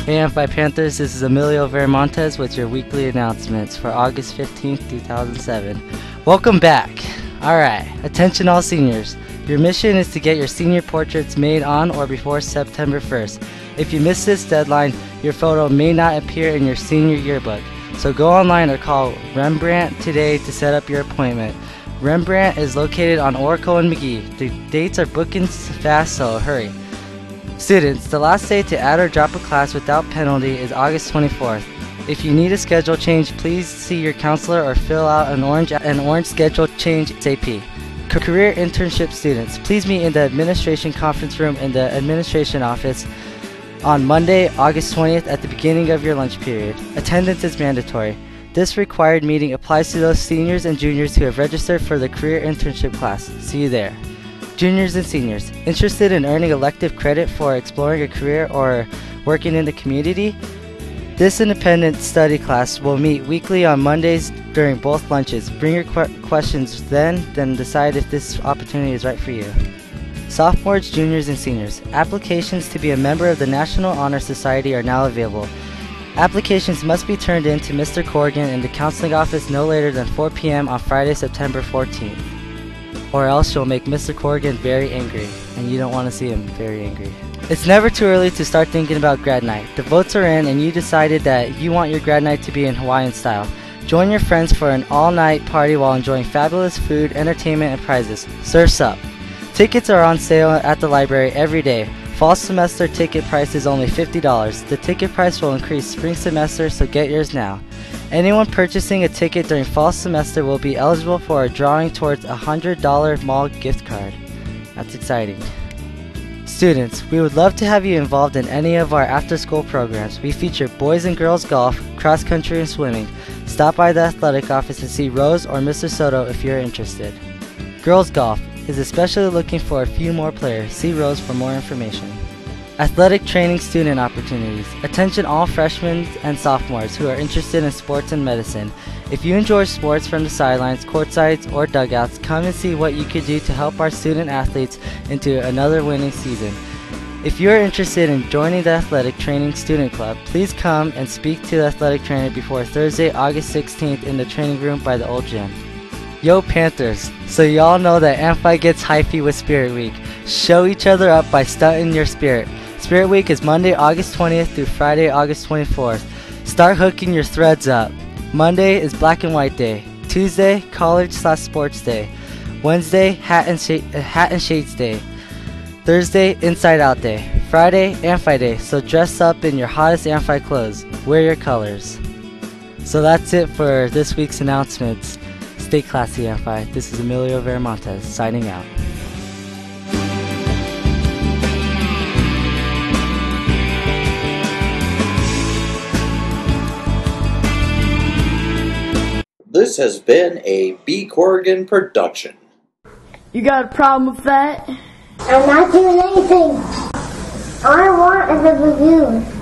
Hey Amphi Panthers, this is Emilio Veramontes with your weekly announcements for August 15th, 2007. Welcome back! Alright, attention all seniors. Your mission is to get your senior portraits made on or before September 1st. If you miss this deadline, your photo may not appear in your senior yearbook. So go online or call Rembrandt today to set up your appointment. Rembrandt is located on Oracle and McGee. The dates are booking fast, so hurry. Students, the last day to add or drop a class without penalty is August 24th. If you need a schedule change, please see your counselor or fill out an orange schedule change ASAP. Career internship students, please meet in the administration conference room in the administration office on Monday, August 20th at the beginning of your lunch period. Attendance is mandatory. This required meeting applies to those seniors and juniors who have registered for the career internship class. See you there. Juniors and seniors, interested in earning elective credit for exploring a career or working in the community? This independent study class will meet weekly on Mondays during both lunches. Bring your questions then decide if this opportunity is right for you. Sophomores, juniors, and seniors, applications to be a member of the National Honor Society are now available. Applications must be turned in to Mr. Corrigan in the counseling office no later than 4 p.m. on Friday, September 14th. Or else you'll make Mr. Corrigan very angry, and you don't want to see him very angry. It's never too early to start thinking about grad night. The votes are in and you decided that you want your grad night to be in Hawaiian style. Join your friends for an all-night party while enjoying fabulous food, entertainment, and prizes. Surf's up! Tickets are on sale at the library every day. Fall semester ticket price is only $50. The ticket price will increase spring semester, so get yours now. Anyone purchasing a ticket during fall semester will be eligible for a drawing towards a $100 mall gift card. That's exciting. Students, we would love to have you involved in any of our after-school programs. We feature boys and girls golf, cross country, and swimming. Stop by the athletic office and see Rose or Mr. Soto if you're interested. Girls golf is especially looking for a few more players. See Rose for more information. Athletic training student opportunities. Attention all freshmen and sophomores who are interested in sports and medicine. If you enjoy sports from the sidelines, courtsides, or dugouts, come and see what you could do to help our student athletes into another winning season. If you are interested in joining the athletic training student club, please come and speak to the athletic trainer before Thursday, August 16th in the training room by the old gym. Yo Panthers, so y'all know that Amphi gets hyphy with Spirit Week. Show each other up by stunting your spirit. Spirit Week is Monday, August 20th through Friday, August 24th. Start hooking your threads up. Monday is Black and White Day. Tuesday, College/Sports Day. Wednesday, Hat and Shades Day. Thursday, Inside Out Day. Friday, Amphi Day, so dress up in your hottest Amphi clothes. Wear your colors. So that's it for this week's announcements. Stay classy, Amphi. This is Emilio Veramontes, signing out. This has been a B. Corrigan production. You got a problem with that? I'm not doing anything. All I want is a review.